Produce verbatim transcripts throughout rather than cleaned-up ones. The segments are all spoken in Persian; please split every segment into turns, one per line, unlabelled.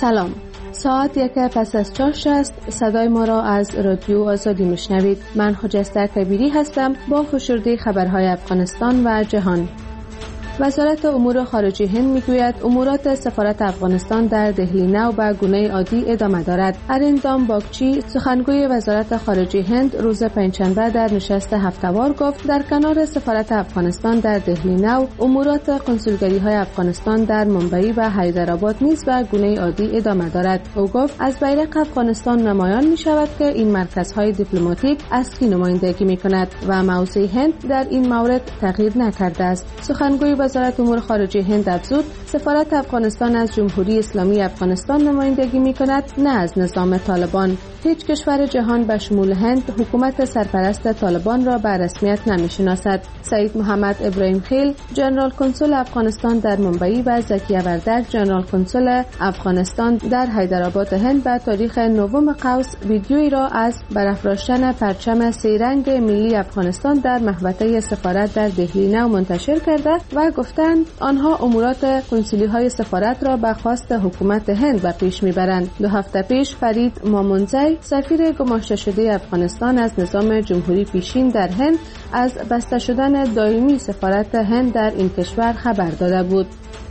سلام. ساعت یک پس از چاش است. صدای ما را از رادیو آزادی میشنوید. من خجسته کبیری هستم با فشرده خبرهای افغانستان و جهان. وزارت امور خارجه هند میگوید امورات سفارت افغانستان در دهلی نو به گونه عادی ادامه دارد. اریندام باگچی سخنگوی وزارت خارجه هند روز پنجشنبه در نشست هفته‌وار گفت در کنار سفارت افغانستان در دهلی نو امورات کنسولگری های افغانستان در ممبئی و حیدرآباد نیز به گونه عادی ادامه دارد. او گفت از بیرق افغانستان نمایان می شود که این مرکزهای دیپلماتیک از کی نمایندگی می کند و موضع هند در این مورد تغییر نکرده است. سخنگوی وزارت امور خارجه هند افزود سفارت افغانستان از جمهوری اسلامی افغانستان نمایندگی می کند، نه از نظام طالبان. هیچ کشور جهان به شمول هند حکومت سرپرست طالبان را به رسمیت نمی‌شناسد. سعید محمد ابراهیم خیل ژنرال کنسول افغانستان در ممبئی و زکی وردک ژنرال کنسول افغانستان در حیدرآباد هند به تاریخ نهم قوس ویدیویی را از برافراشتن پرچم سه رنگ ملی افغانستان در محوطه سفارت در دهلی نو منتشر کرده و گفتند آنها امورات کنسولی های سفارت را به خواست حکومت هند به پیش میبرند. دو هفته پیش فرید مامونزی سفیر گماشته شده افغانستان از نظام جمهوری پیشین در هند از بسته شدن دائمی سفارت هند در این کشور خبر داده بود.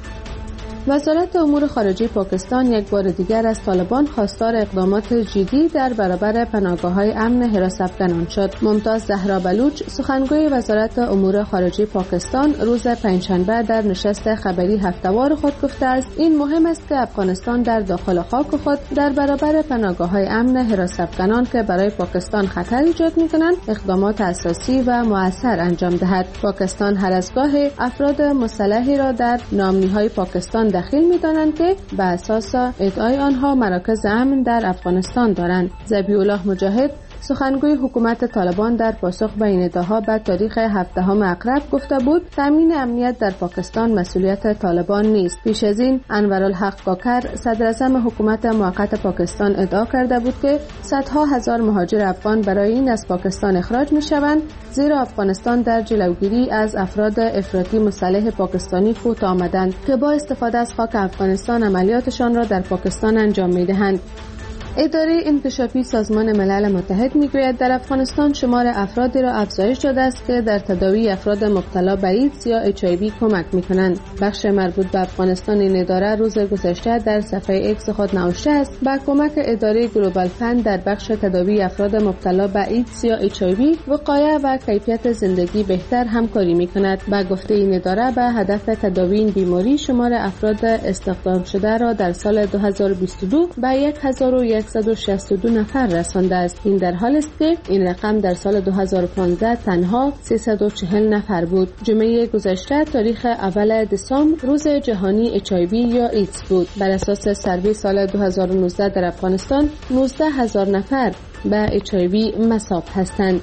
وزارت امور خارجه پاکستان یک بار دیگر از طالبان خواستار اقدامات جدی در برابر پناهگاه‌های امن حراست افغانان شد. ممتاز زهرا بلوچ سخنگوی وزارت امور خارجه پاکستان روز پنجشنبه در نشست خبری هفته‌وار خود گفته است این مهم است که افغانستان در داخل خاک خود در برابر پناهگاه‌های امن حراست افغانان که برای پاکستان خطر ایجاد می‌کنند اقدامات اساسی و مؤثر انجام دهد. پاکستان هر از گاه افراد مسلحی را در نامنی‌های پاکستان دخیل می‌دانند که به اساس ادعای آنها مراکز امن در افغانستان دارند. ذبیح الله مجاهد سخنگوی حکومت طالبان در پاسخ به این ادعاها به تاریخ هفدهم اقرب گفته بود تامین امنیت در پاکستان مسئولیت طالبان نیست. پیش از این انورالحق کاکر صدر اعظم حکومت موقت پاکستان ادعا کرده بود که صدها هزار مهاجر افغان برای این از پاکستان اخراج می‌شوند زیرا افغانستان در جلوگیری از افراد افراطی مسلح پاکستانی فوت آمدند که با استفاده از خاک افغانستان عملیاتشان را در پاکستان انجام می‌دهند. اداره انکشافی سازمان ملل متحد میگوید در افغانستان شمار افرادی را افزایش داده است که در تداوی افراد مبتلا به ایدز یا اچ آی وی کمک میکنند. بخش مربوط به افغانستان این اداره روز گذشته در صفحه اکس خود نوشته است با کمک اداره گلوبال فند در بخش تداوی افراد مبتلا به ایدز یا اچ آی وی وقایع و کیفیت زندگی بهتر همکاری میکند. با گفته این اداره به هدف تداوی این بیماری شمار افراد استخدام شده را در سال دو هزار و بیست و دو به صد و صد و شصت و دو نفر رسانده است. این در حالی است که این رقم در سال دو هزار و پانزده تنها سیصد و چهل نفر بود. جمعه گذشته تاریخ اول دسامبر روز جهانی اچ آی وی یا ایدز بود. بر اساس سروی سال دو هزار و نوزده در افغانستان نوزده هزار نفر به اچ آی وی مصاب هستند.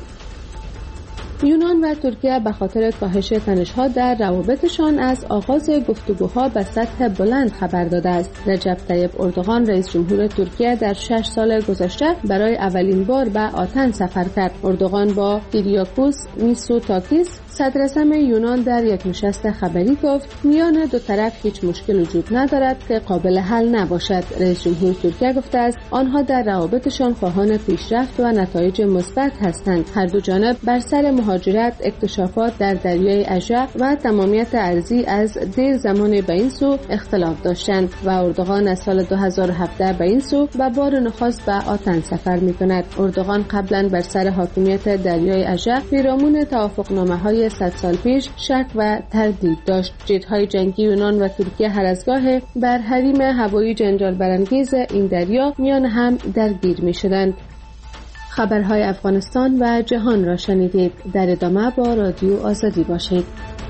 یونان و ترکیه به خاطر کاهش تنش‌ها در روابطشان از آغاز گفتگوها به سطح بلند خبر داده است. رجب طیب اردوغان رئیس جمهور ترکیه در شش سال گذشته برای اولین بار به آتن سفر کرد. اردوغان با کیریاکوس میتسوتاکیس صدر اعظم یونان در یک نشست خبری گفت میان دو طرف هیچ مشکل وجود ندارد که قابل حل نباشد. رئیس جمهور ترکیه گفته است آنها در روابطشان خواهان پیشرفت و نتایج مثبت هستند. هر دو جانب بر سر مهاجرت، اکتشافات در دریای اژه و تمامیت ارضی از دیر زمان به این سو اختلاف داشتند و اردوغان از سال دو هزار و هفده به این سو به بار نخست به آتن سفر می‌کند. اردوغان قبلا بر سر حاکمیت دریای اژه پیرامون توافقنامه‌های صد سال پیش شک و تردید داشت. جت‌های جنگی یونان و ترکیه هر از گاه بر حریم هوایی جنجال برانگیز این دریا میان هم درگیر می‌شدند. خبرهای افغانستان و جهان را شنیدید. در ادامه با رادیو آزادی باشید.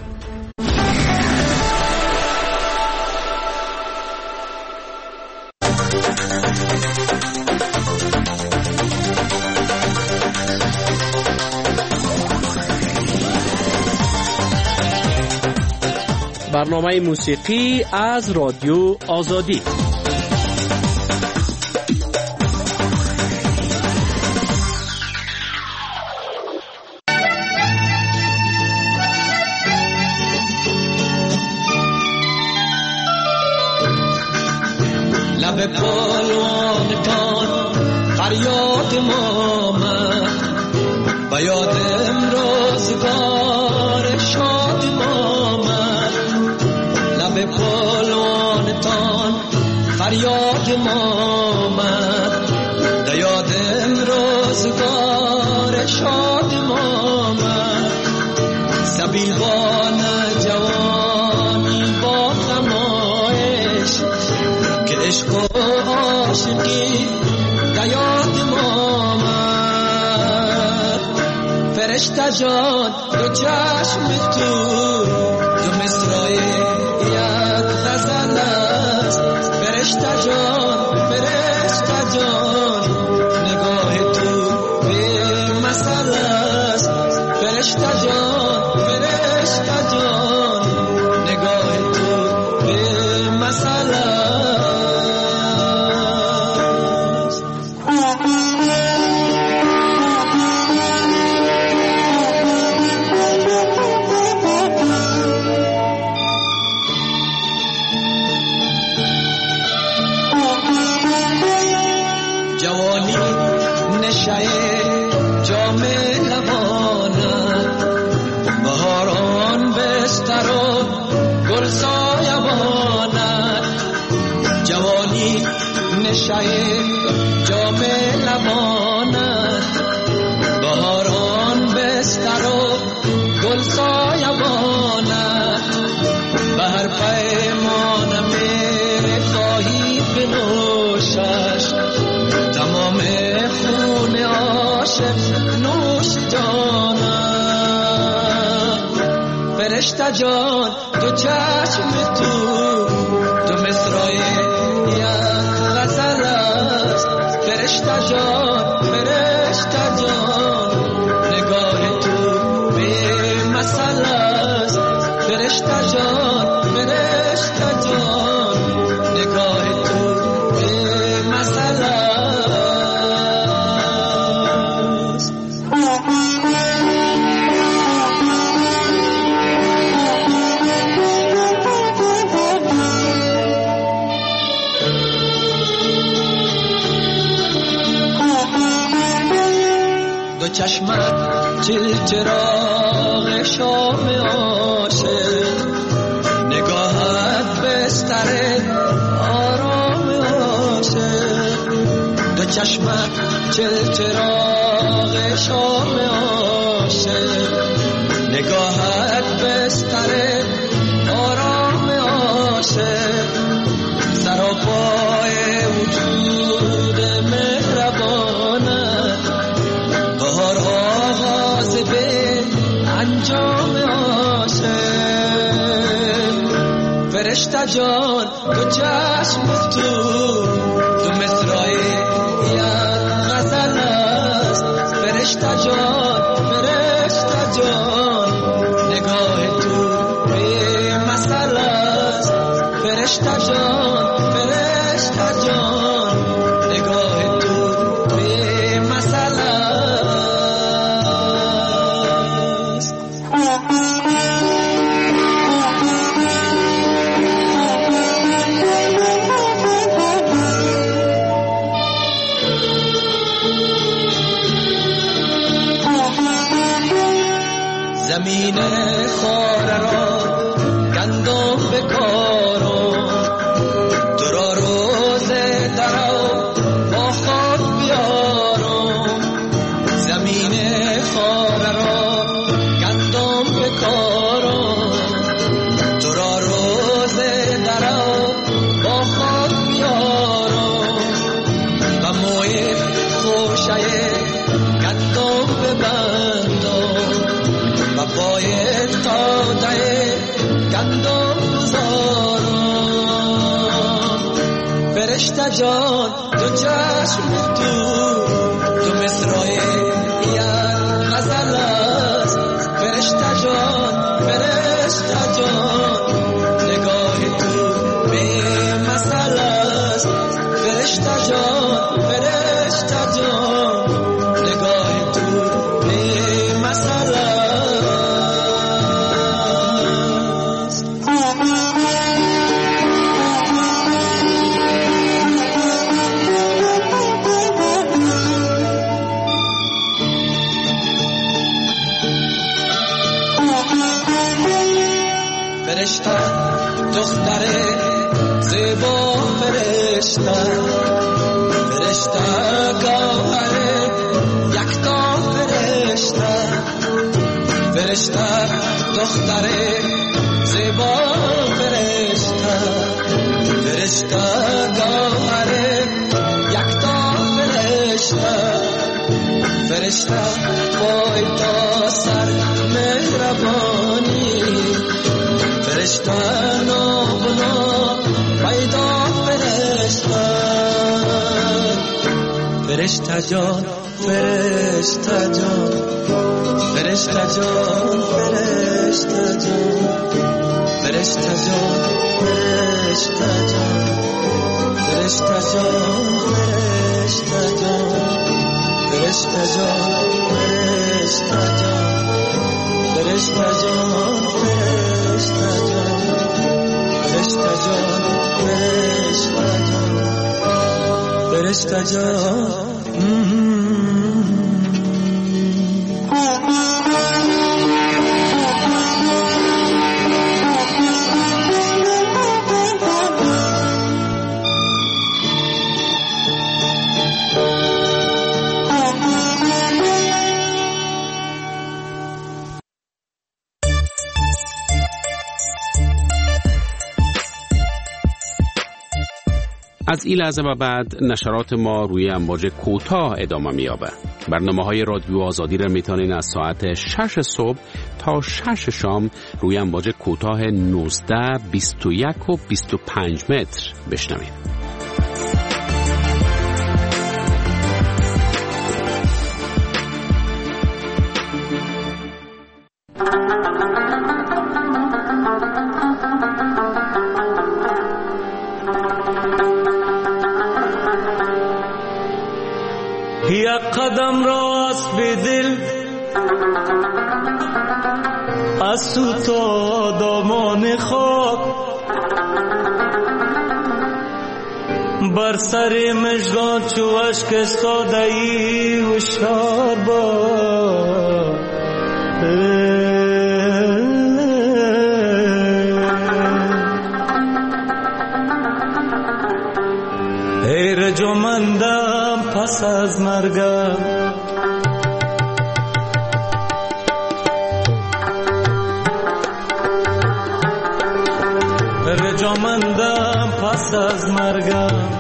برنامه موسیقی از رادیو آزادی.
لب یادم روزگار شاد آمد، لب پلوانتان فریاد آمد. یادم روزگار شاد آمد، سبیلوان جوانی با خمایش که عشق و عاشقی دیاد آمد. فرشته جان دو چشم تو دو مصرع یک غزل است. فرشته جان فرشته جان نگاه تو به مسئله است. فرشته جان فرشته جان نگاه تو به مسئله است. جوانی نشه جام لبانت، بهاران بستر و گل سایبانت. جوانی نشه جام لبانت، بهاران بستر و گل سایبانت. به هر پیمان می خواهی بنوشش، تمام خون عاشق نوش جانم. فرشته جان دو چشم تو دو مصرع یک غزل است. فرشته جان فرشته جان نگاه تو به مسئله است. فرشته جان فرشته جان نگاه تو به مسئله است. دو چشمت چل چراغ شام عاشق، نگاهت بستر آرام عاشق. دو چشمت چل چراغ شام عاشق، نگاهت بستر آرام عاشق. سراپای وجود مهربانت، بهار آغاز به انجام عاشق. فرشته جان دو چشم تو دو مصرع یک غزل است. فرشته جان فرشته جان نگاه تو به مسئله است. فرشته جان فرشته جان نگاه تو به مسئله است. زمین خاره را گندم بکارم، تو را روز درو با خود بیارم. زمین خاره را گندم بکارم، تو را روز درو با خود بیارم. و موی خوشه گندم ببندم، و باید تاده گندم گذارم. فرشته جان دو چشم تو دو مصرع یک غزل است. فرشته جان فرشته جان نگاه تو به مسئله است. فرشته جان فرشته جان نگاه تو به مسئله است. فرشته دختر زیبا فرشته فرشته گوهر یکتا فرشته فرشته دختر زیبا فرشته فرشته گوهر یکتا فرشته فرشته پای تا سر مهربانی فرشته نابنا پیدا فرشته فرشته جان فرشته جان فرشته جان فرشته جان فرشته جان فرشته جان فرشته جان فرشته جان فرشته جان فرشته جان فرشته جان فرشته جان فرشته جان فرشته جان فرشته جان
از این لحظه و بعد نشرات ما روی امواج کوتاه ادامه می‌یابد. برنامه‌های رادیو آزادی را می‌توانید از ساعت شش صبح تا شش شام روی امواج کوتاه نوزده، بیست و یک و بیست و پنج متر بشنوید.
یک قدم راست به دل از تو تا دامان خاک بر سر مژگان چو اشک استاده ای هوشیار باش ای رجمندم پس از مرگم رجمندم پس از مرگم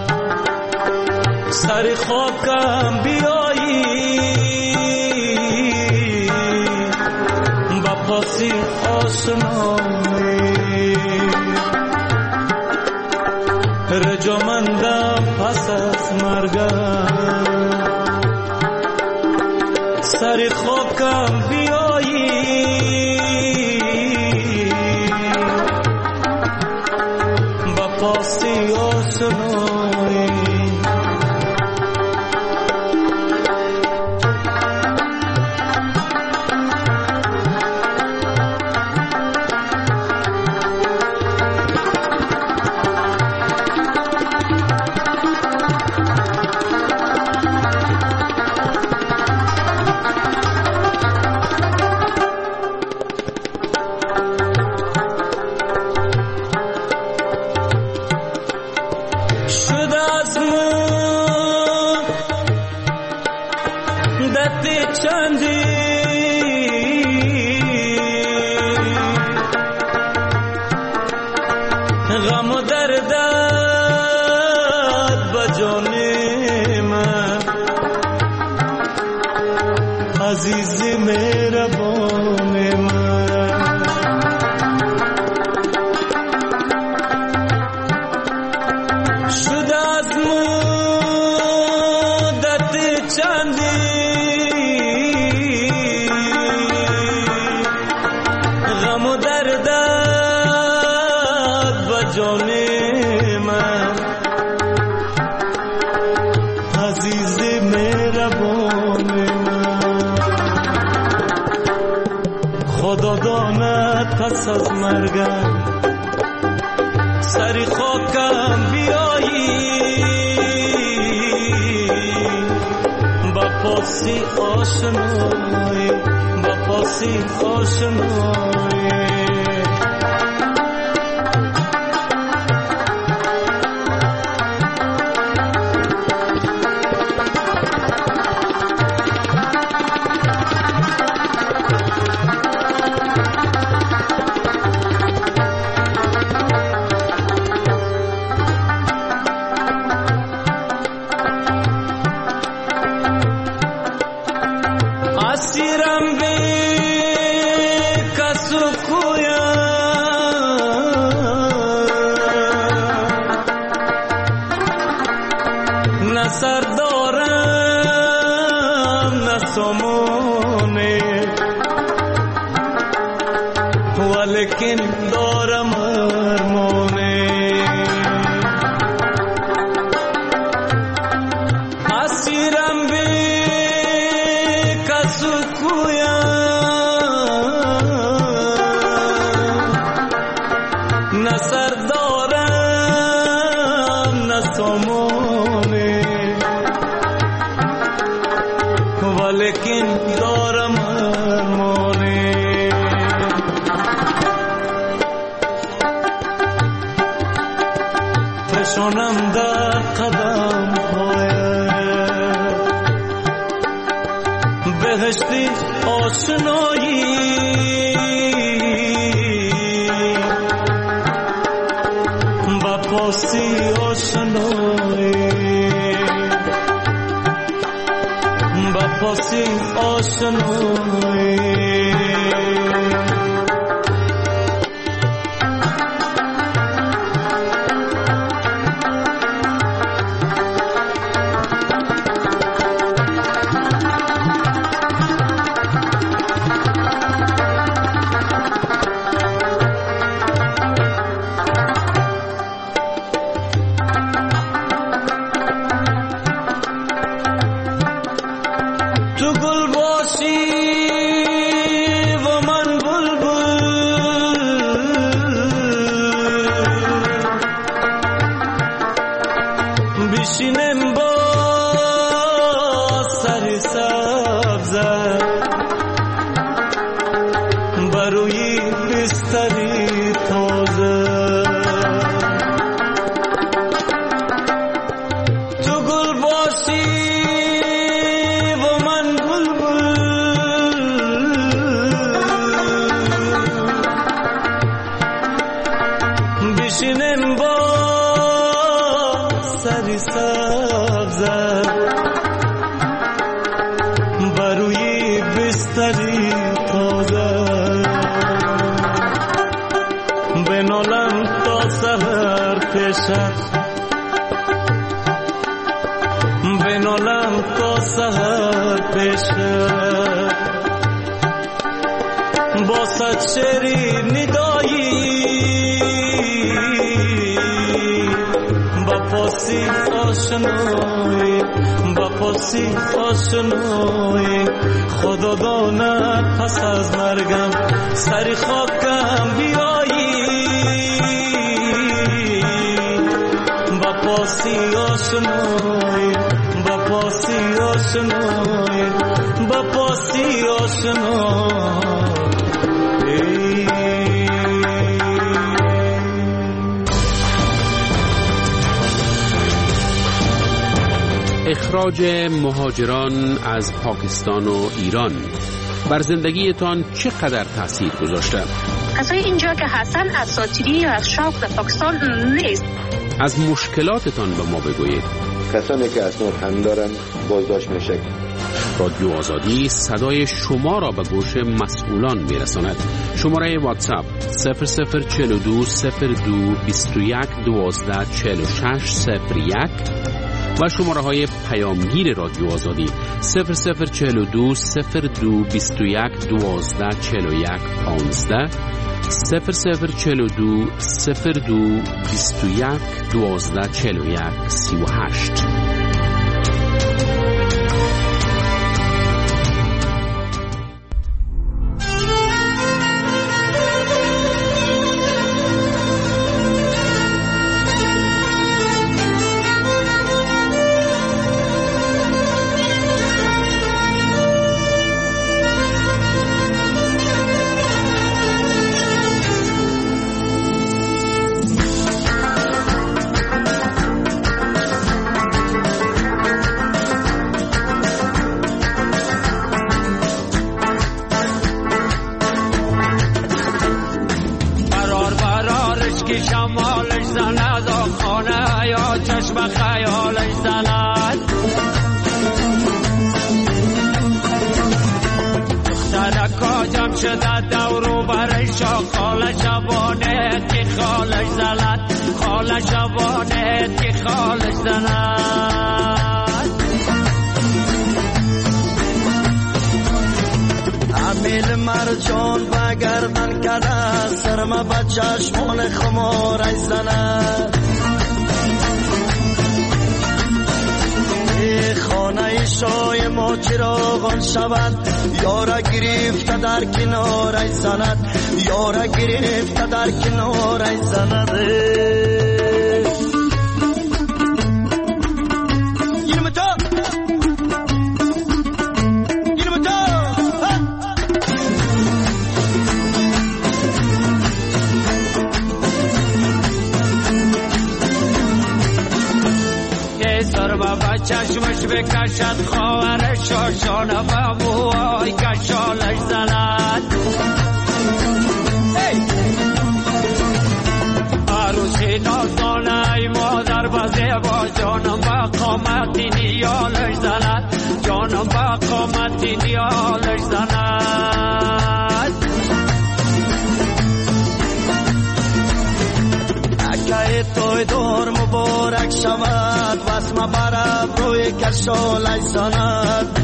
سر خاکم بیایی با پاسی آسمانی رجمندم پس از مرگم سر خاکم بیایی با پاسی آسمانی غم و دردت بجان من عزیز مهربان من شد از مدت چندی غم و دردت جان من عزیز مهربان من خدا داند پس از مرگم سر خاکم بیایی با پاسی آشنایی با پاسی آشنایی سر دارم نه سامانه ولیکن دارم ارمانه اسیرم بی کسو کویم نه سر دارم نه سامانه ولیکن دارم ارمانه فشانم در قدم هایت بهشتی آشنایی با پاسی آشنایی با پاسی آشنایی تو گل باشی و من بلبل بشینم با سر سبزه بروی بستری تازه تو گل باشی بشینم با سری سبزه بروی بستری تازه بنالم تا سحر پیشت بنالم تا سحر پیشت با صد شعری ندایی با پاسی آشنایی با پاسی آشنایی خدا داند پس از مرگم سری خاکم بیایی با پاسی آشنایی با پاسی آشنایی با پاسی آشنایی
اخراج مهاجران از پاکستان و ایران بر زندگیتان چقدر تاثیر گذاشته؟
کسایی اینجا که هستن اساطیری یا از شوق در پاکستان نیست.
از مشکلاتتان به ما بگویید.
کسانی که اسناد هم دارن بازداشت میشه.
رادیو آزادی صدای شما را به گوش مسئولان میرساند. شماره واتساپ صفر صفر چهل و دو صفر دو بیست و یک دوازده چهل و شش صفر یک و شماره های پیامگیر رادیو آزادی صفر صفر چهل و دو صفر دو بیست و یک دوازده چهل و یک پانزده صفر صفر چهل و دو صفر دو بیست و یک دوازده چهل و یک سی و هشت.
شمالش زند و خانه یا چشم خیالش زند دخترکا جمع شده دورو برای خاله شبانه که خالش زند خاله شبانه که خالش زند
در جان بگردن کرده سرما به چشمان خمارش زند خانه شای ما چراغان شود یارا گرفته در کنارش زند یارا گرفته در کنارش زند
چشمش بکشد خواهر شاشانه و موهای کشالش زند عروسی نازانه ای مادر بزه با جانم با قامتی نیالش زند جانم با قامتی نیالش زند اکه توی دور مبارک شود واسم برب روی کشالش زند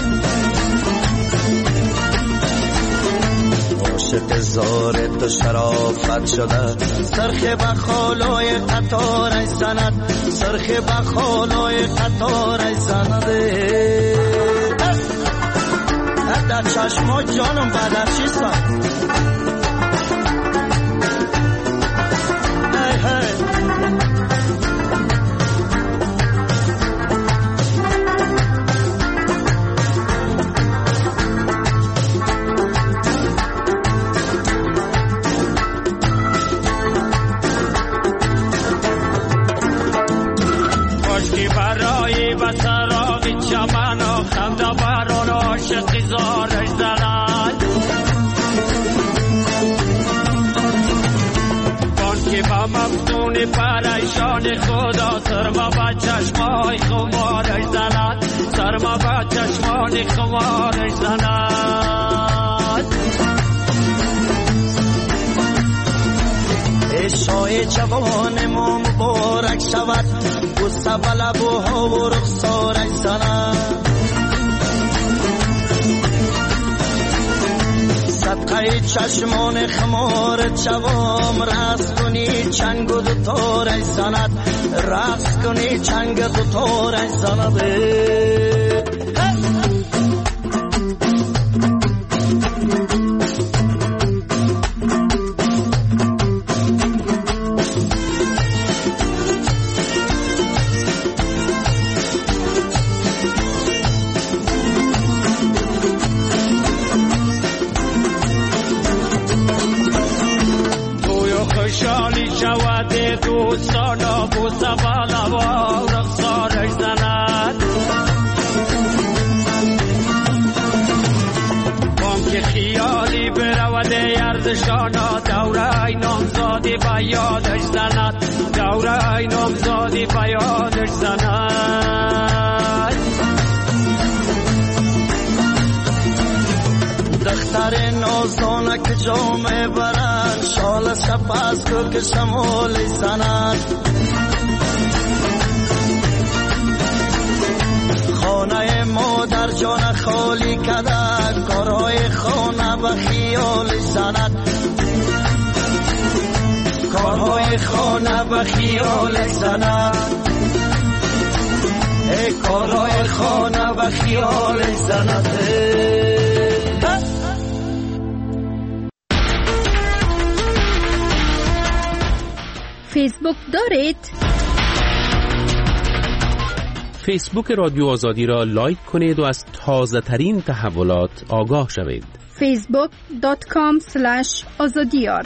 عاشق زار تو شرافت شده سرخ بخالای قطارش زند سرخ بخالای قطارش زند در چشما جانم بدرشی سند زارش زند بانکی با مفتون پریشان خدا سرما با چشمای خمارش زند سرما با چشمان خمارش زند شای جوان ما مبارک شود بوسه به لبوها و رخسارش زند صدقه چشمان خمار جوام رقص کنی چنگ و دوتارش زند رقص کنی چنگ دوتارش زند دوستانا بوسه بالا و رخسارش زند بانک خیالی برود یردشانا دوره ای نامزادی به یادش زند دوره ای نامزادی به یادش زند دختر نازانه که جامعه برند شال سپس کو که شمالی زند خانه مادر جان خالی کده کارهای خانه به خیال زند کارهای خانه به خیال زند ای کارهای خانه به خیال زند
فیسبوک دارید؟
فیسبوک رادیو آزادی را لایک کنید و از تازه ترین تحولات آگاه شوید.
فیسبوک دات کام اسلش آزادیار.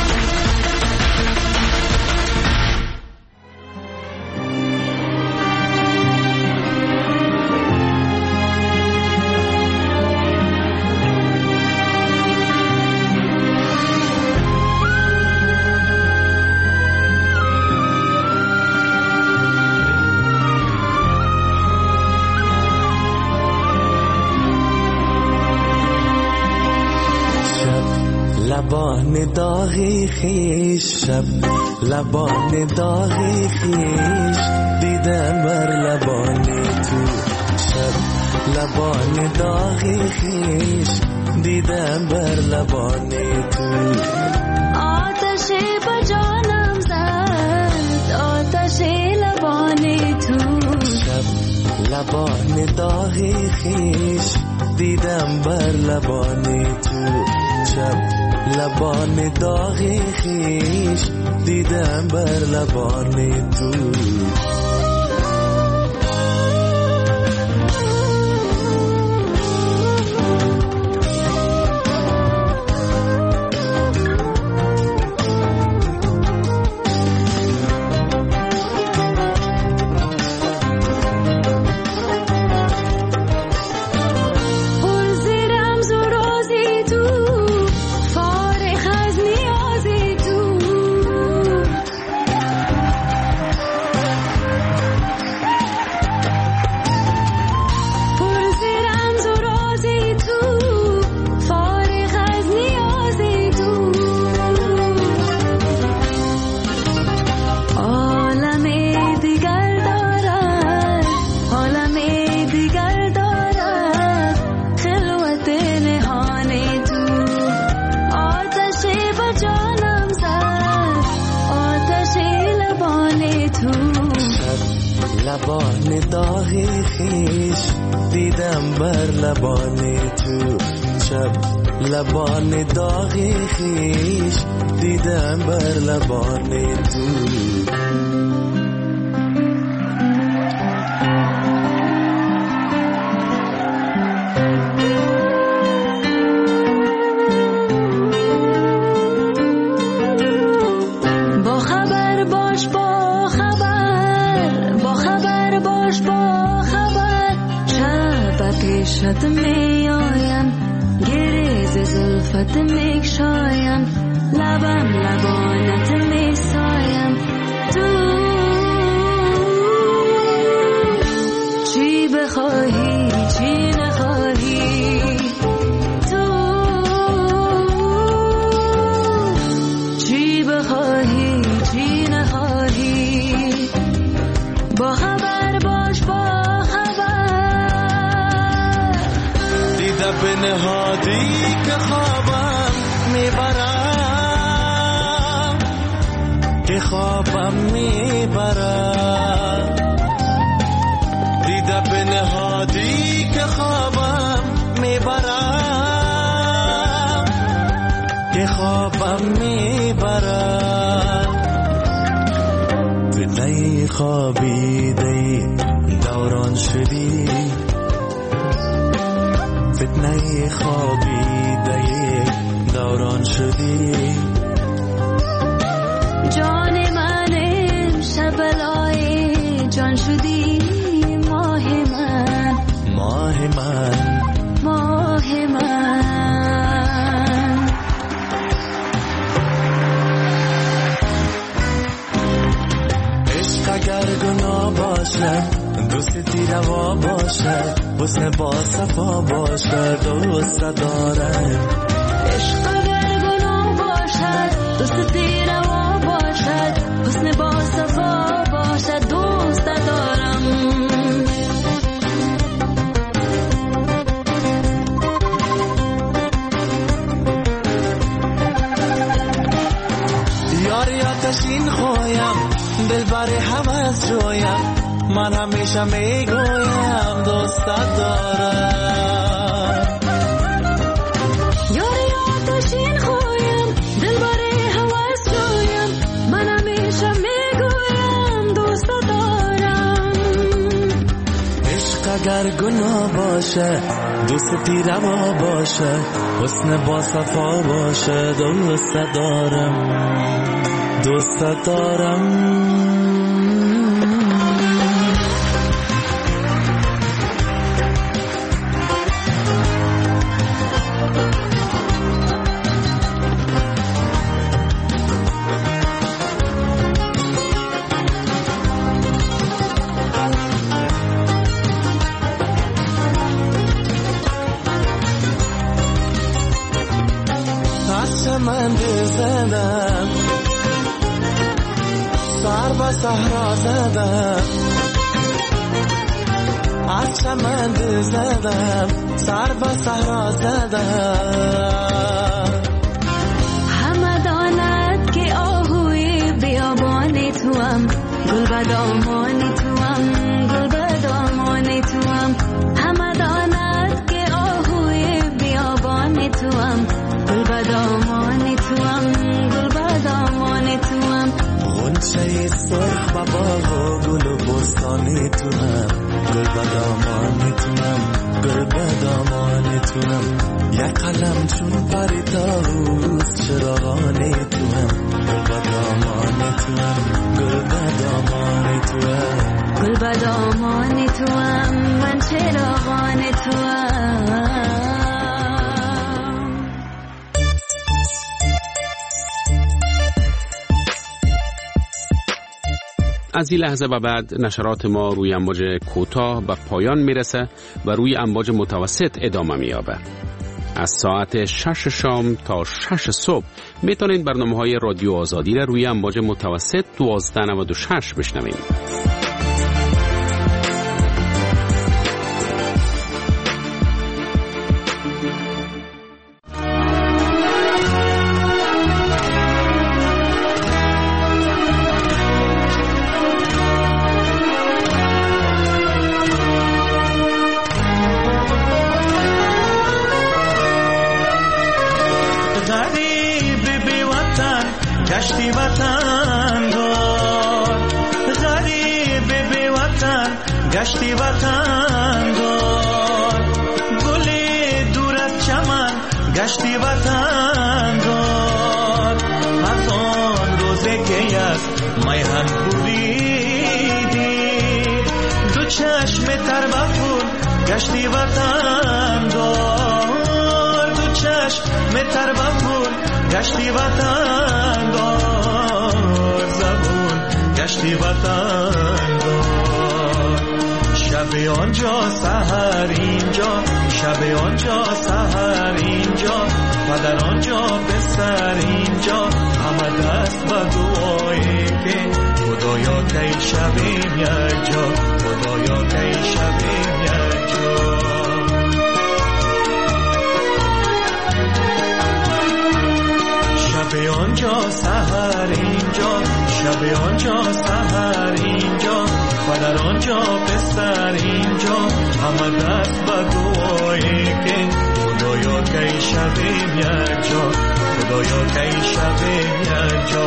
لبان داغی خیش شب لبان داغی خیش دیدم بر لبان تو شب لبان داغی خیش دیدم بر لبان تو.
آتش به جانم زد آتش لبان تو.
شب لبان داغ خیش دیدم بر لبان تو. شب لبان داغ خیش دیدم بر لبان تو. لبان داغ خیش دیدم بر لبان تو. شب لبان داغ خیش دیدم بر لبان تو.
پیشت می آیم گریز زلفت می شایم لبم لبانت می سایم. تو چی بخواهی چی نخواهی تو چی بخواهی چی نخواهی با خبر باش با
به نهادی که خوابم میبرم که خوابم میبرم. دیده به نهادی که خوابم میبرم که خوابم میبرم. فتنه خوابیده دوران شدی فتنه خوابیده دوران شدی.
جان من امشب بلای جان شدی ماه من
ماه من
ماه من.
عشق اگر گناه باشه دوستی روا باشه حسن با صفا باشه دوست دارم.
عشق اگر گناه باشد دوستی روا باشد حسن با صفا باشد دوست دارم.
یاری آتشین خویم دل بری حوض جویم من همیشه میگویم دوستت دارم.
یاری آتشین خویم دل بری حوض جویم من همیشه میگویم دوستت دارم.
عشق اگر گناه باشه دوستی روا باشه حسن با صفا باشه دوستت دارم دوستت دارم. من بزدم سر به صحرا زدم از چمن زدم سر به صحرا زدم
همه داند که آهوی بیابان توام گل به دامان توام گل به دامان توام همه داند که آهوی بیابان توام گل به دامان توام گل به دامان توام
غنچه سرخ و باغ و گل و بستان توام گل به دامان توام گل به دامان توام یک قلم چون پری طاووس چراغان توام گل به دامان توام گل به دامان توام
گل به دامان توام من چراغان توام.
از این لحظه و بعد نشرات ما روی امواج کوتاه به پایان میرسه و روی امواج متوسط ادامه مییابه. از ساعت شش شام تا شش صبح میتونید برنامه‌های رادیو آزادی را روی امواج متوسط دوازده نود و شش بشنوید.
گشتی وطن دار غریب بی وطن گشتی وطن دار گلی دور از چمن گشتی وطن دار از آن روزه که از میهن بریدی دو چشم تر بخور گشتی وطن دار دو چشم تر بخور گشتی وطن دار زبون گشتی وطن دار شب آنجا سحر اینجا شب آنجا سحر اینجا و در آنجا بستر اینجا همه دست و دعایی که خدایا کی شبیم یک جا خدایا کی شبیم یک جا شب آنجا سحر اینجا شب آنجا سحر اینجا و در آنجا بستر اینجا همه دست و دعایی که خدایا کی شبیم یک جا خدایا کی شبیم یک جا.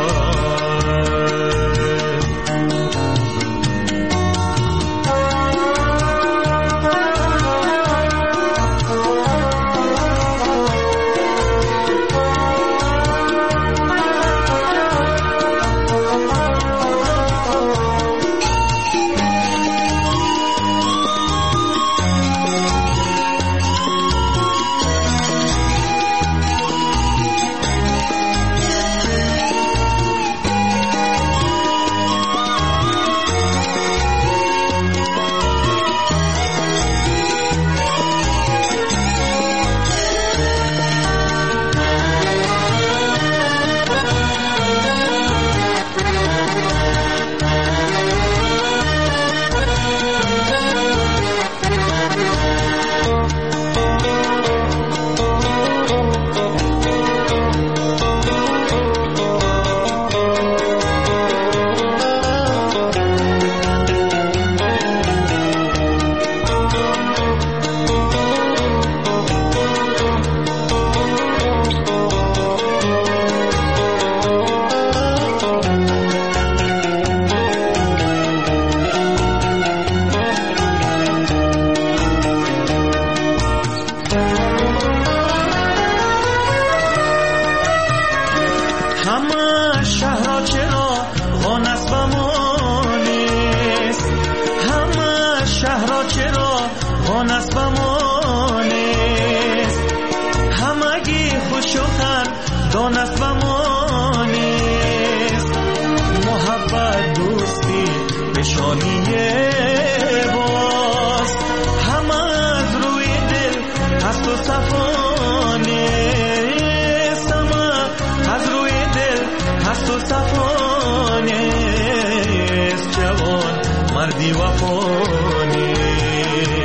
مردی وفا نیست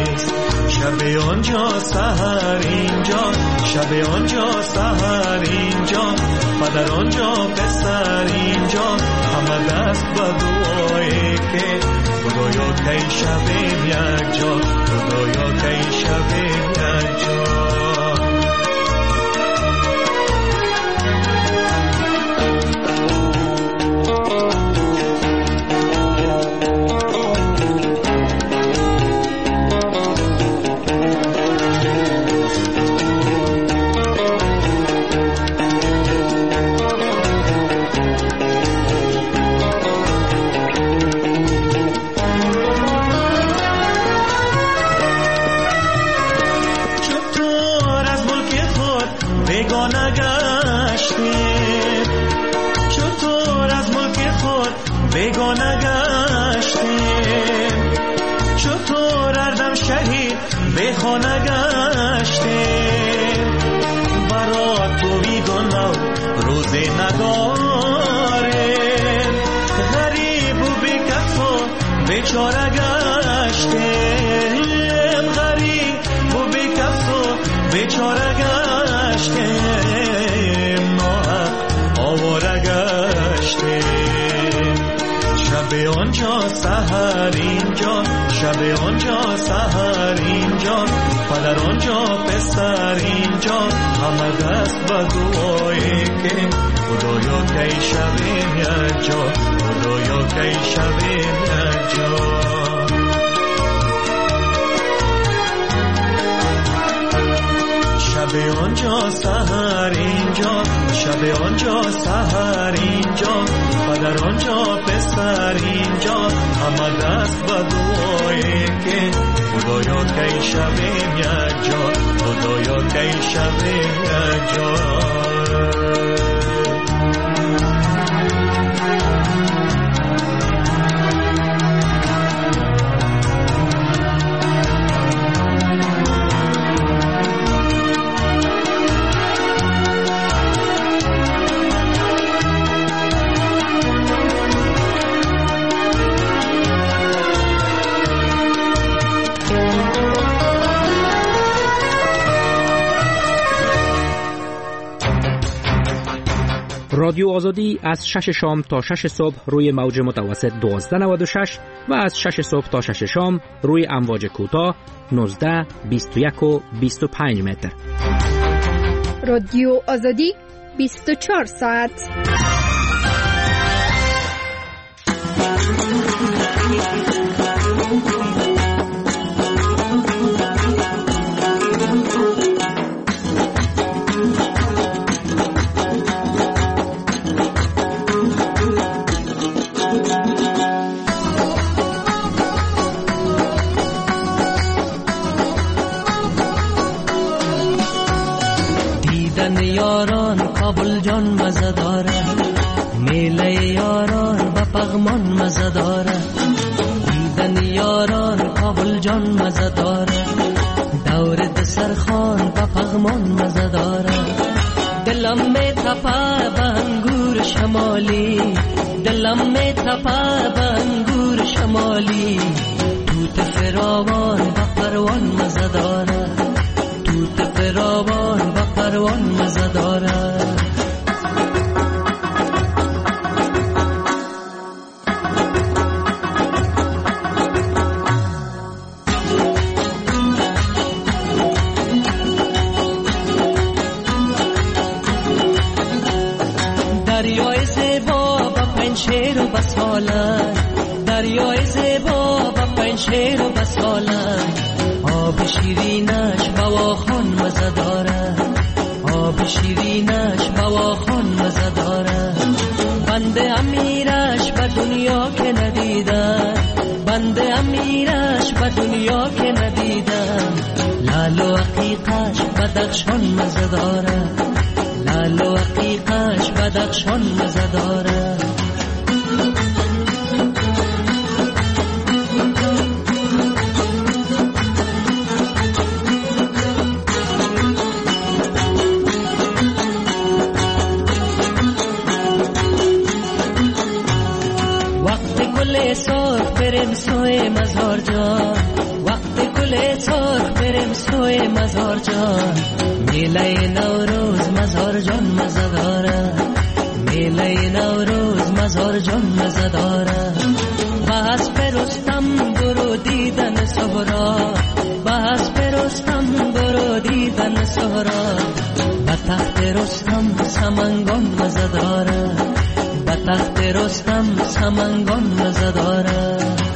آنجا سحر اینجا، شب آنجا سحر اینجا، پدر آنجا پسر اینجا، همه دست به دعایی که خدایا کی شبیم یک جا، خدایا کی شبیم یک جا.
بیگانه گشتیم، چطور اردم شهید به خانه گشتیم، برا تو بیگانه روزی نداریم، غریب و بیکس و بیچاره گشتیم، غریب و بیکس و بیچاره گشتیم، ناحق آواره گشتیم. شب آنجا سحر اینجا، شب آنجا سحر اینجا، پدر آنجا پسر اینجا، همه دست به دعایی که خدایا کی شبیم یک جا، خدایا کی شبیم یک جا. شب آنجا سحر اینجا، شب آنجا سحر اینجا، پدر آنجا پسر اینجا، همه دست به دعایی که خدایا کی شبیم یک جا، خدایا کی شبیم یک جا.
رادیو آزادی از شش شام تا شش صبح روی موج متوسط دوازده نود و شش و از شش صبح تا شش شام روی امواج کوتاه نوزده، بیست و یک و بیست و پنج متر.
رادیو آزادی بیست و چهار ساعت.
یاران کابل جان مزه داره، میله یاران با پغمان مزه داره، دیدن یاران کابل جان مزه داره، دور دسترخوان با پغمان مزه داره، دلم می تپه به انگور شمالی، دلم می تپه به انگور شمالی، توت فراوان با پروان مزه داره، توت فراوان با پروان مزه داره. دریای زیبا با پنشیر و بسالن، دریای زیبا با پنشیر و بسالن، آب شیرینش بواخان مزه داره، آب شیرینش بواخان مزه داره، بنده امیرش به دنیا که ندیدن، بنده امیرش به دنیا که ندیدن، لال و عقیقش بدخشان مزه داره، لال و عقیقش بدخشان مزه داره. بریم سوی مزار جان، وقت گل سرخ بریم مزار جان، میله نوروز مزار جان مزه داره، میله نوروز مزار جان مزه داره. بس پرستم برو دیدن سهرا، بس پرستم برو دیدن سهرا. به تخت رستم سمنگان مزه داره، به تخت رستم سمنگان مزه داره.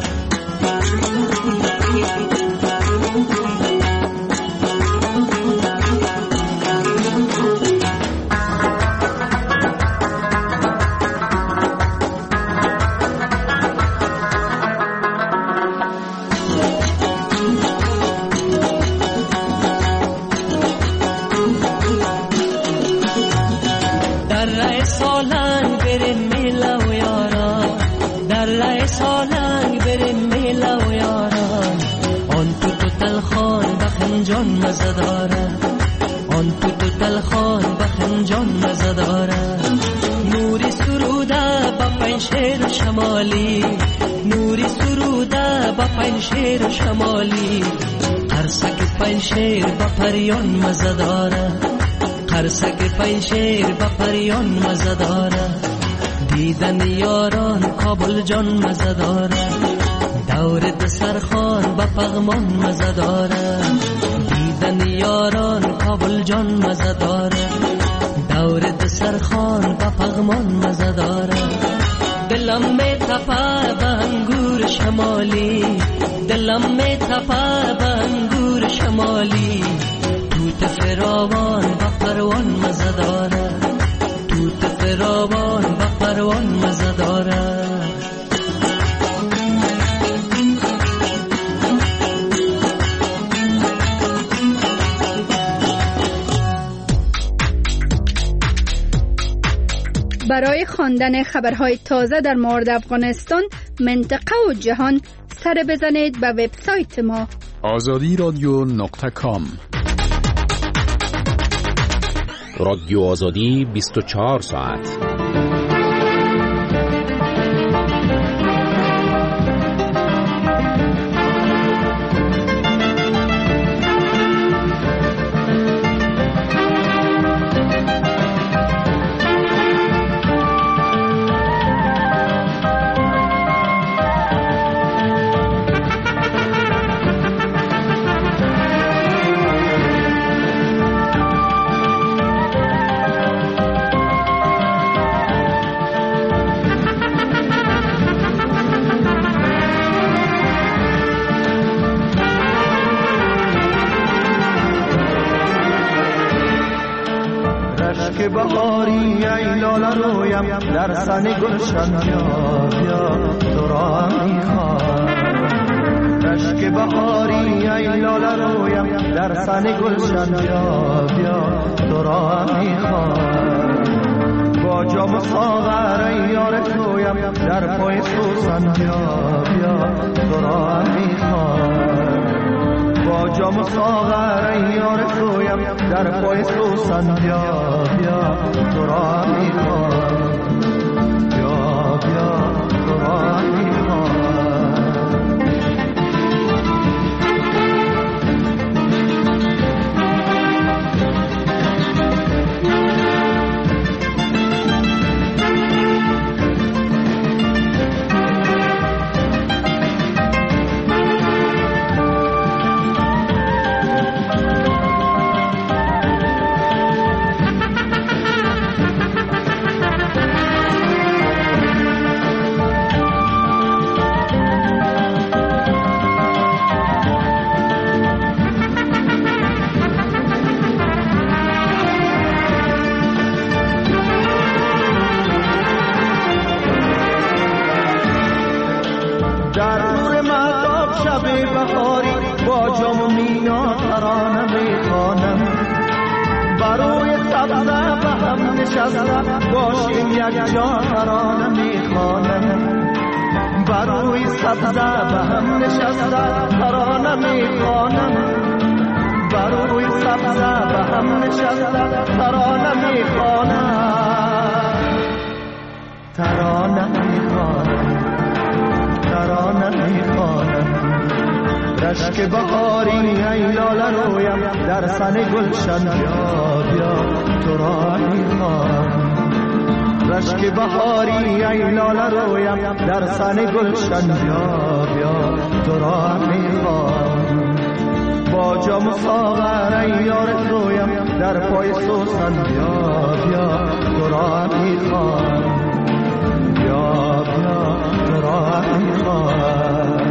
جان مزه داره، آن تو تو تلخان بخن جان مزه داره. نوری سروده با پنشیر شمالی، نوری سروده با پنشیر شمالی. قرصک پنشیر با پریان مزه داره، قرصک پنشیر با پریان مزه داره. دیدن یاران کابل جان مزه داره، دور دسرخان با پغمان مزه داره. دیدن یاران کابل جان مزه داره، دور دسرخان با پغمان مزه داره. دلم می تپه به انگور شمالی، دلم می تپه به انگور شمالی. توت فراوان با پروان مزه داره، توت فراوان با پروان مزه داره.
برای خواندن خبرهای تازه در مورد افغانستان، منطقه و جهان سر بزنید به وبسایت ما
آزادی رادیو نقطه کام.
رادیو آزادی بیست و چهار ساعت.
بهاری ای لاله رویم در سن گلشن بیا بیا تو را میخوام. رشک بهاری ای لاله رویم در سن گلشن بیا بیا تو را میخوام. با جام ساغر ای یار تویم در پای سوسن بیا بیا تو را میخوام. با جام ساغر ای یار تویم در پای سوسن بیا بیا تو را میخوام. بیا بیا تو را میخوام. باشیم یک جا ترانه میخوانم. بروی سبزه به هم نشسته ترانه میخوانم. بروی سبزه به هم نشسته ترانه میخوانم. ترانه میخوانم، ترانه میخوانم. رشک بهاری ای لاله رویم در سن گلشن بیا بیا تو را میخوام رشک بهاری ای لاله رویم در سن گلشن بیا بیا تو را میخوام با جام ساغر ای یار رویم در پای سوسن بیا بیا تو را میخوام بیا بیا تو را میخوام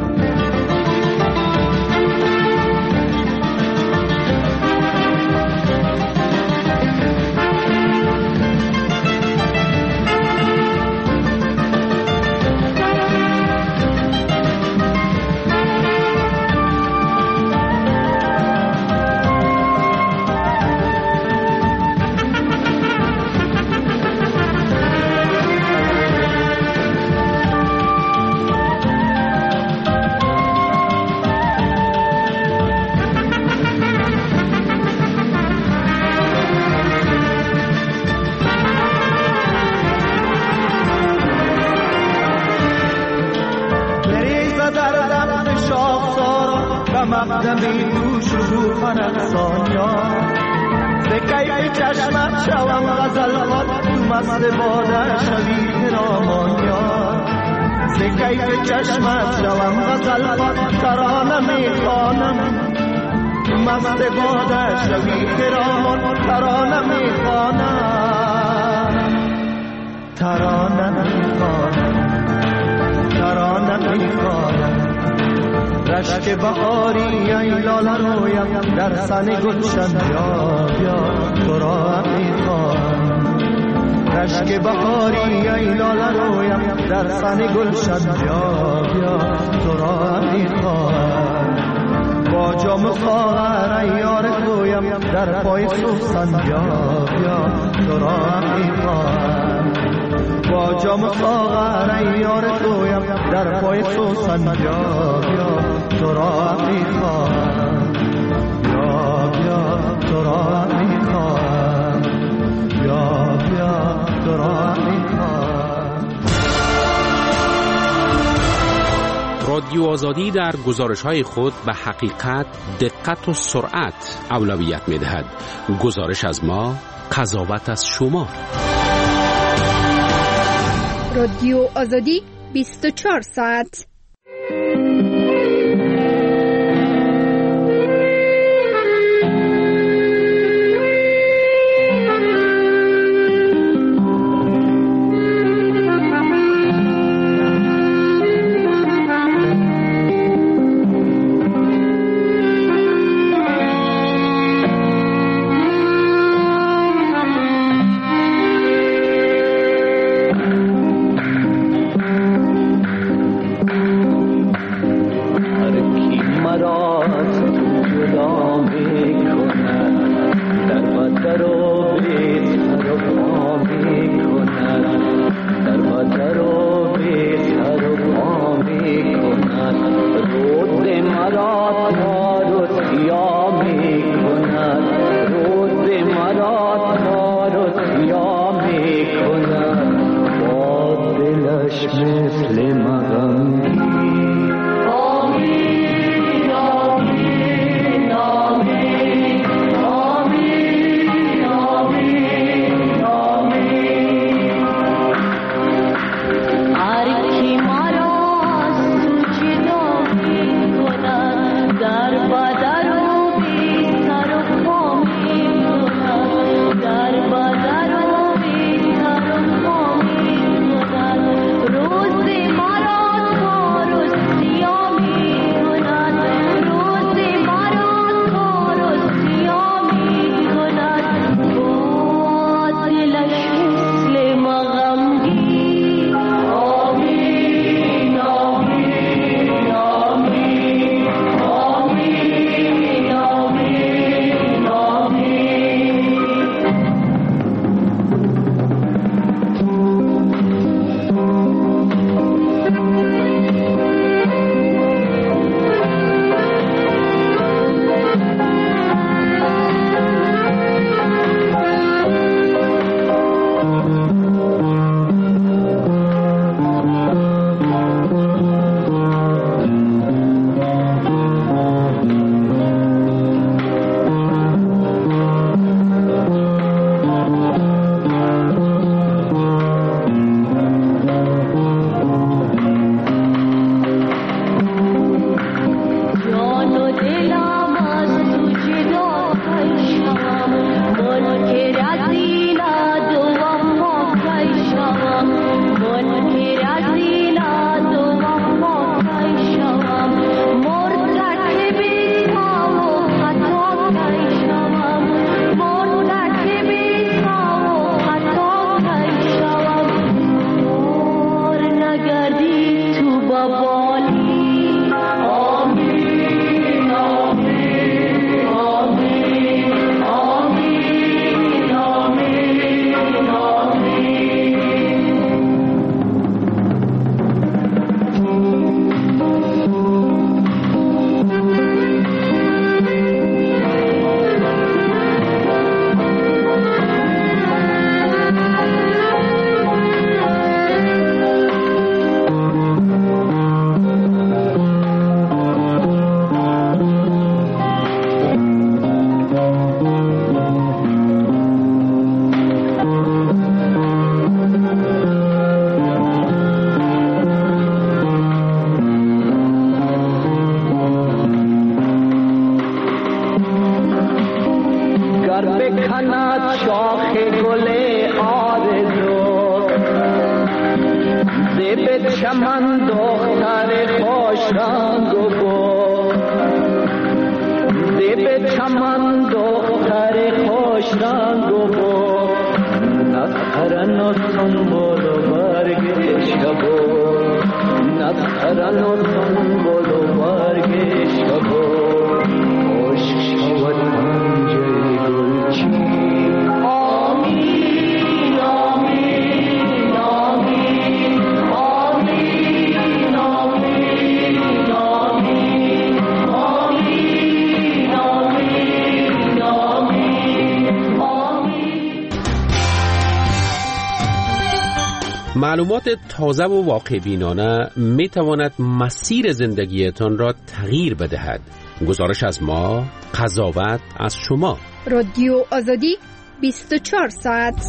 مقدمی تو شکوفن افسانیا به کیف چشمت شوم غزل خوان تو مست باده شوی پیرامانیا به کیف چشمت شوم غزل خوان ترانه میخوانم تو مست باده شوی پیرامان ترانه میخوانم ترانه میخوانم ترانه میخوانم رشک بهاری ای لاله رویم در سن گلشن بیا بیا تو را میخوام رشک بهاری ای لاله رویم در سن گلشن بیا بیا تو را میخوام با جام ساغر ای یار رویم در پای سوسن بیا بیا تو را میخوام با جام ساغر ای یار رویم در پای سوسن بیا بیا تو را میخوام بیا بیا تو را میخوام بیا بیا تو را میخوام.
رادیو آزادی در گزارش‌های خود به حقیقت، دقت و سرعت اولویت می‌دهد. گزارش از ما، قضاوت از شما.
رادیو آزادی بیست و چهار ساعت.
روز مرا
به چمن دختر خوش رنگ و بو به چمن دختر خوش رنگ و بو نخرن و سنبول و برگ شبو نخرن و سنبول و برگ شبو عشق شود پنجه گلچین
معلومات تازه و واقع بینانه می تواند مسیر زندگیتان را تغییر بدهد. گزارش از ما، قضاوت از شما.
رادیو آزادی بیست و چهار ساعت.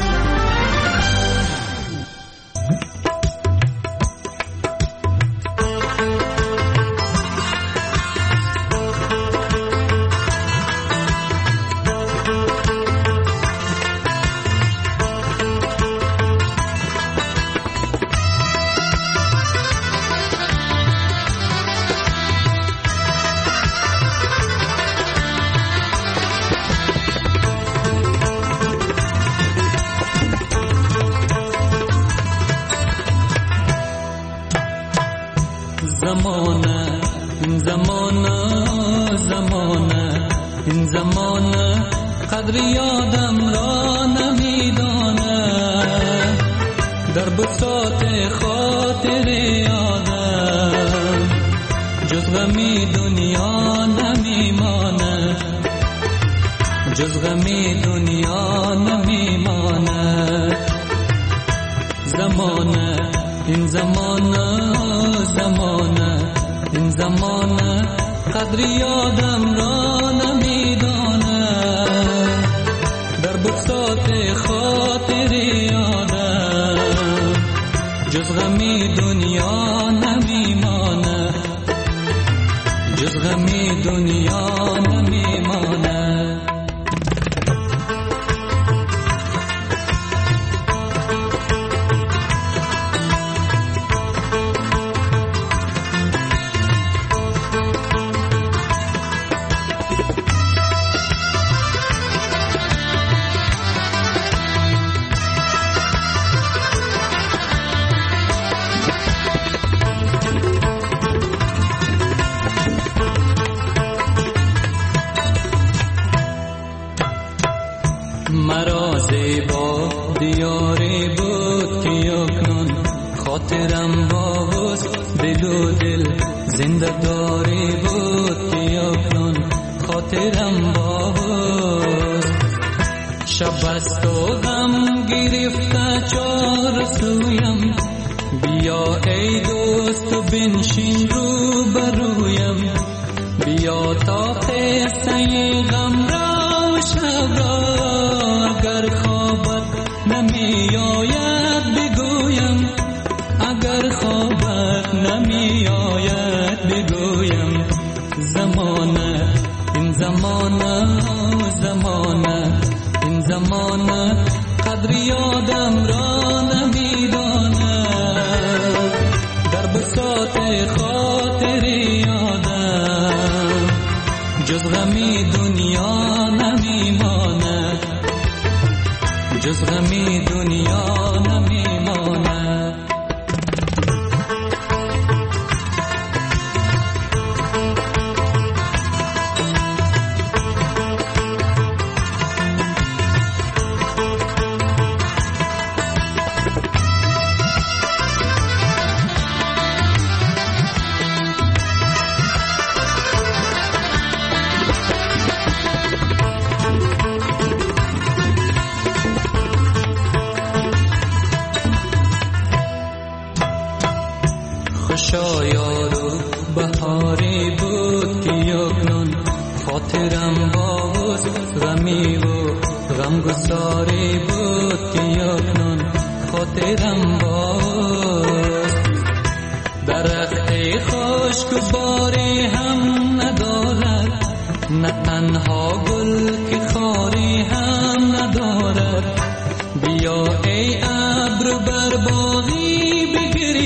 زمانه این زمانه زمانه این زمانه قدر یادم را نمیدانه در بساط خاطر یادم جز غمی دنیا نمیمانه جز غمی دنیا نمیمانه زمانه این زمانه زمانه این زمانه قدر یادم را نمیدانه در بساط خاطر یادم جز غمی دنیا نمیمانه جز غمی دنیا نمیمانه مرا زیبا دیاری بود که اکنون خاطرم با حسن دل و دل زنده داری بود که اکنون خاطرم با حسن شب است و غم گرفته چار سویم بیا ای دوست و بنشین رو برویم بیا تا قصه غم را و شب را اگر خوابت نمی آید بگویم اگر خوابت نمی آید بگویم زمانه این زمانه زمانه این زمانه قدر یادم را نمیدانه در بساط خاطر یادم جز غمی دنیا نمیمانه جز غمی دنیا نمیمانه خوشا یارو بهاری بود که اکنون خاطرم با حسن غمی و غمگساری بود که اکنون خاطرم با حسن درخت خشک و باری هم ندارد نه تنها گل که خاری هم ندارد بیا ای ابر بر باغی بگری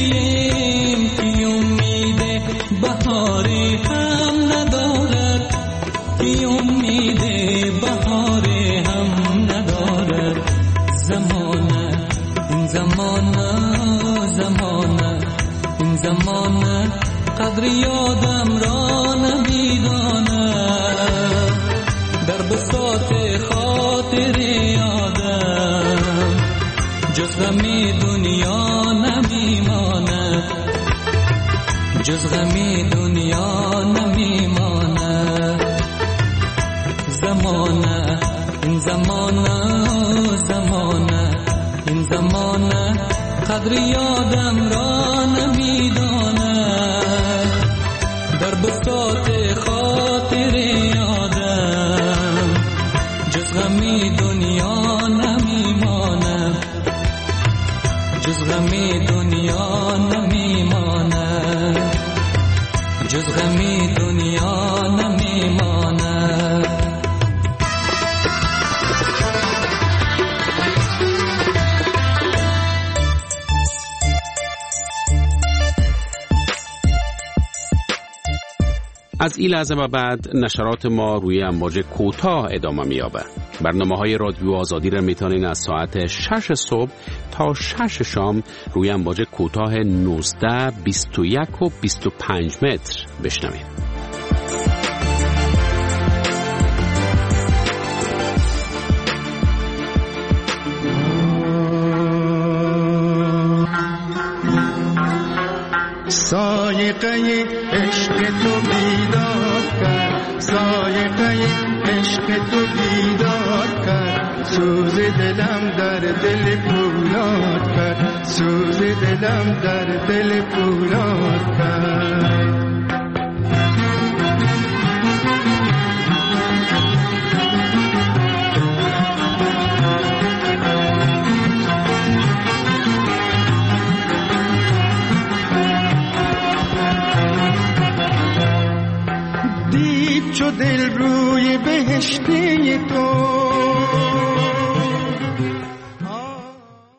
این زمانه زمانه این زمانه قدر یادم را نمیدانه در بساط خاطر یادم جز غمی دنیا نمیمانه جز غمی دنیا نمیمانه زمانه این زمانه زمانه این زمانه قدر یادم را نمیدانه در بساط خاطر یادم جز غمی دنیا نمیمانه جز غمی دنیا نمیمانه جز غمی دنیا نمیمانه
از این لحظه و بعد نشرات ما روی امواج کوتاه ادامه می‌یابد. برنامه‌های رادیو آزادی را میتونین از ساعت شش صبح تا شش شام روی امواج کوتاه نوزده، بیست و یک و بیست و پنج متر بشنوید.
سایقه عشق تو بیدار کرد سایقه عشق تو بیدار کرد سوز دلم در دل پولاد کرد سوز دلم در دل پولاد کرد